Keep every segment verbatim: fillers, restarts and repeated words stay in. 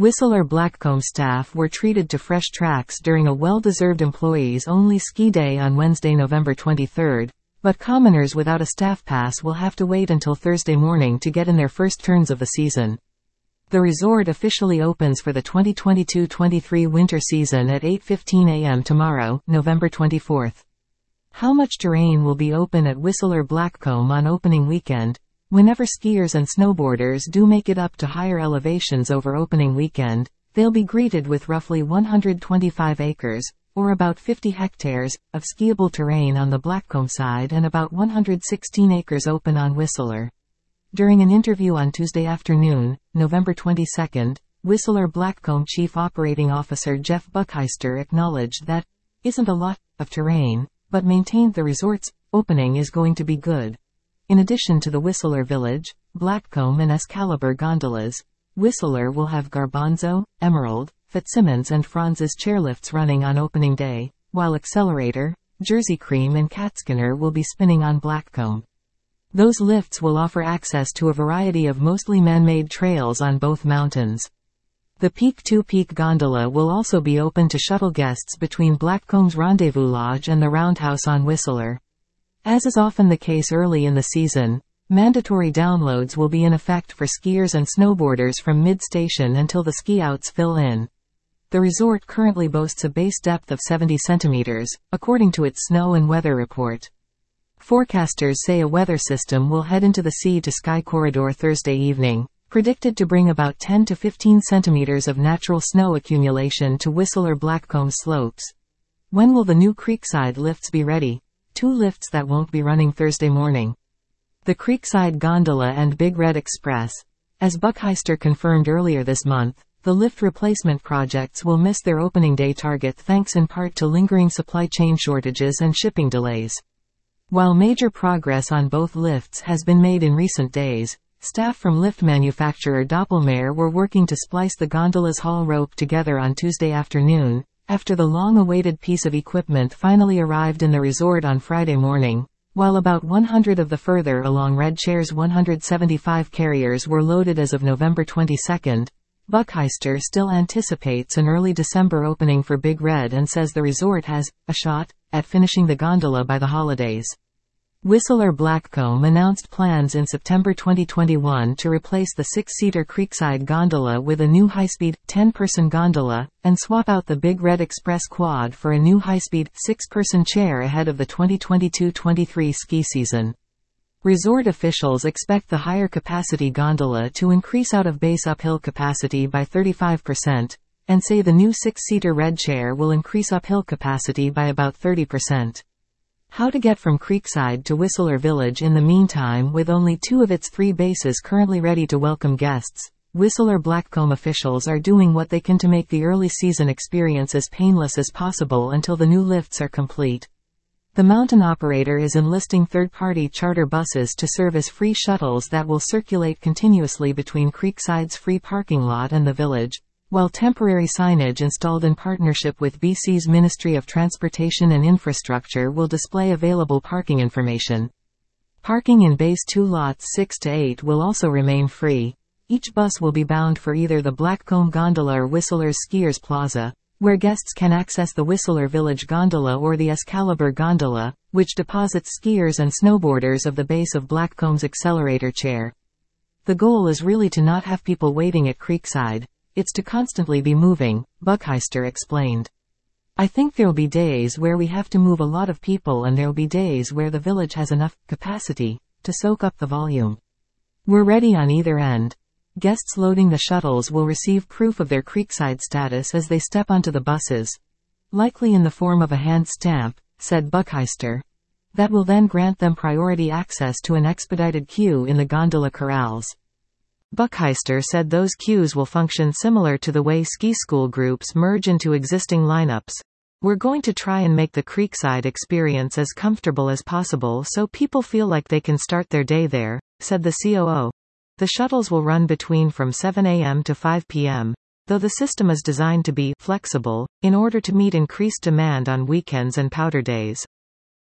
Whistler Blackcomb staff were treated to fresh tracks during a well-deserved employees-only ski day on Wednesday, November twenty-third, but commoners without a staff pass will have to wait until Thursday morning to get in their first turns of the season. The resort officially opens for the twenty twenty-two twenty-three winter season at eight fifteen a m tomorrow, November twenty-fourth. How much terrain will be open at Whistler Blackcomb on opening weekend? Whenever skiers and snowboarders do make it up to higher elevations over opening weekend, they'll be greeted with roughly one hundred twenty-five acres, or about fifty hectares, of skiable terrain on the Blackcomb side and about one hundred sixteen acres open on Whistler. During an interview on Tuesday afternoon, November twenty-second, Whistler Blackcomb Chief Operating Officer Jeff Buckheister acknowledged that isn't a lot of terrain, but maintained the resort's opening is going to be good. In addition to the Whistler Village, Blackcomb and Excalibur gondolas, Whistler will have Garbanzo, Emerald, Fitzsimmons and Franz's chairlifts running on opening day, while Accelerator, Jersey Cream and Catskinner will be spinning on Blackcomb. Those lifts will offer access to a variety of mostly man-made trails on both mountains. The Peak two Peak gondola will also be open to shuttle guests between Blackcomb's Rendezvous Lodge and the Roundhouse on Whistler. As is often the case early in the season, mandatory downloads will be in effect for skiers and snowboarders from mid-station until the ski-outs fill in. The resort currently boasts a base depth of seventy centimeters, according to its snow and weather report. Forecasters say a weather system will head into the sea to sky corridor Thursday evening, predicted to bring about ten to fifteen centimeters of natural snow accumulation to Whistler Blackcomb slopes. When will the new Creekside lifts be ready? Two lifts that won't be running Thursday morning. The Creekside Gondola and Big Red Express. As Buckheister confirmed earlier this month, the lift replacement projects will miss their opening day target thanks in part to lingering supply chain shortages and shipping delays. While major progress on both lifts has been made in recent days, staff from lift manufacturer Doppelmayr were working to splice the gondola's haul rope together on Tuesday afternoon, after the long-awaited piece of equipment finally arrived in the resort on Friday morning, while about one hundred of the further along Red Chair's one hundred seventy-five carriers were loaded as of November twenty-second. Buckheister still anticipates an early December opening for Big Red and says the resort has a shot at finishing the gondola by the holidays. Whistler Blackcomb announced plans in September twenty twenty-one to replace the six-seater Creekside gondola with a new high-speed, ten-person gondola, and swap out the Big Red Express quad for a new high-speed, six-person chair ahead of the twenty twenty-two twenty-three ski season. Resort officials expect the higher-capacity gondola to increase out-of-base uphill capacity by thirty-five percent, and say the new six-seater Red Chair will increase uphill capacity by about thirty percent. How to get from Creekside to Whistler Village in the meantime with only two of its three bases currently ready to welcome guests. Whistler Blackcomb officials are doing what they can to make the early season experience as painless as possible until the new lifts are complete. The mountain operator is enlisting third-party charter buses to serve as free shuttles that will circulate continuously between Creekside's free parking lot and the village, while temporary signage installed in partnership with B C's Ministry of Transportation and Infrastructure will display available parking information. Parking in Base two lots six to eight will also remain free. Each bus will be bound for either the Blackcomb Gondola or Whistler's Skiers Plaza, where guests can access the Whistler Village Gondola or the Excalibur Gondola, which deposits skiers and snowboarders of the base of Blackcomb's Accelerator Chair. The goal is really to not have people waiting at Creekside. It's to constantly be moving, Buckheister explained. I think there'll be days where we have to move a lot of people and there'll be days where the village has enough capacity to soak up the volume. We're ready on either end. Guests loading the shuttles will receive proof of their Creekside status as they step onto the buses, likely in the form of a hand stamp, said Buckheister. That will then grant them priority access to an expedited queue in the gondola corrals. Buckheister said those queues will function similar to the way ski school groups merge into existing lineups. We're going to try and make the Creekside experience as comfortable as possible so people feel like they can start their day there, said the C O O. The shuttles will run between from seven a m to five p m, though the system is designed to be flexible, in order to meet increased demand on weekends and powder days.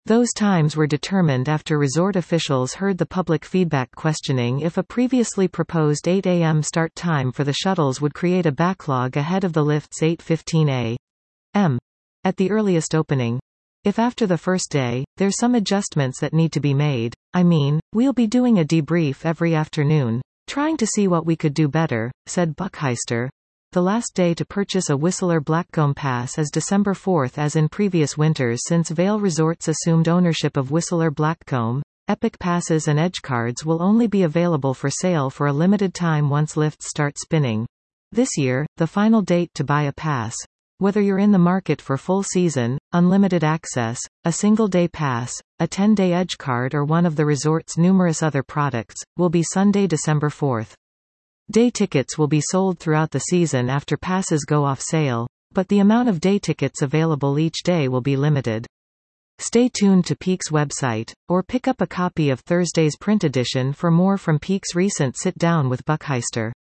Those times were determined after resort officials heard the public feedback questioning if a previously proposed eight A M start time for the shuttles would create a backlog ahead of the lift's eight fifteen A M at the earliest opening. If after the first day, there's some adjustments that need to be made, I mean, we'll be doing a debrief every afternoon, trying to see what we could do better, said Buckheister. The last day to purchase a Whistler Blackcomb Pass is December fourth as in previous winters since Vail Resorts assumed ownership of Whistler Blackcomb. Epic Passes and Edge Cards will only be available for sale for a limited time once lifts start spinning. This year, the final date to buy a pass, whether you're in the market for full season, unlimited access, a single-day pass, a ten-day Edge Card or one of the resort's numerous other products, will be Sunday, December fourth. Day tickets will be sold throughout the season after passes go off sale, but the amount of day tickets available each day will be limited. Stay tuned to Peak's website, or pick up a copy of Thursday's print edition for more from Peak's recent sit-down with Buckheister.